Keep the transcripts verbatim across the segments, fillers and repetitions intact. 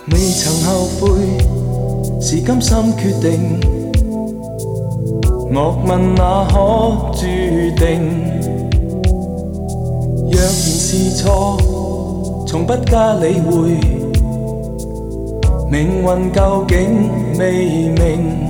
未曾後悔，是甘心決定。樂問那可注定？若然是錯，從不加理會。命運究竟未明，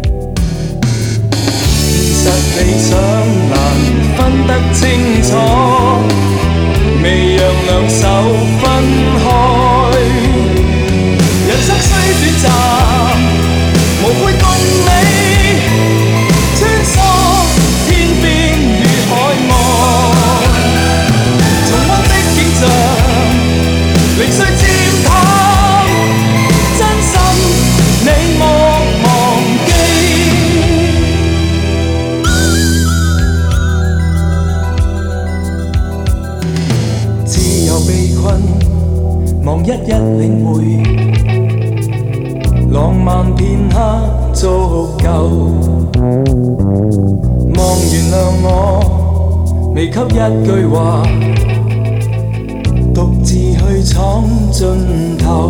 現實理想難分得清楚，未讓兩手分開。人生雖短暫，無悔共你穿梭天邊與海岸，重溫的景象，零碎漸淡，真心你莫忘記。自由被困，望一一領會。浪漫片刻足夠，望原諒我，未給一句話，獨自去闖盡頭。